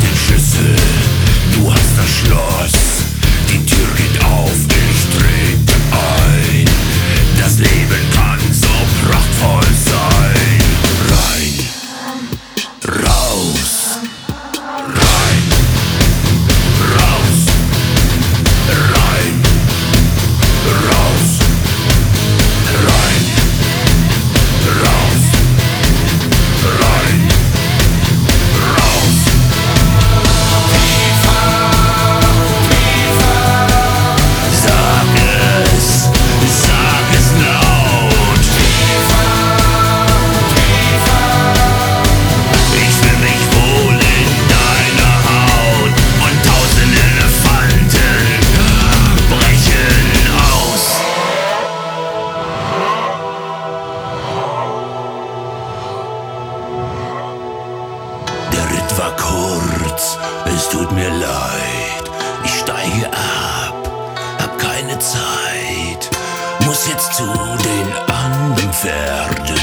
den Schlüssel, du hast das Schloss. Die Tür geht auf, ich trete ein. Das Leben kann so prachtvoll sein. Rein, raus, rein, raus, rein, raus, rein, raus, rein, raus. Sag es laut. Ich fühl mich wohl in deiner Haut und 1000 Elefanten brechen aus. Der Ritt war kurz, es tut mir leid. Ich steige ab, hab keine Zeit, muss jetzt zu den anderen Pferden.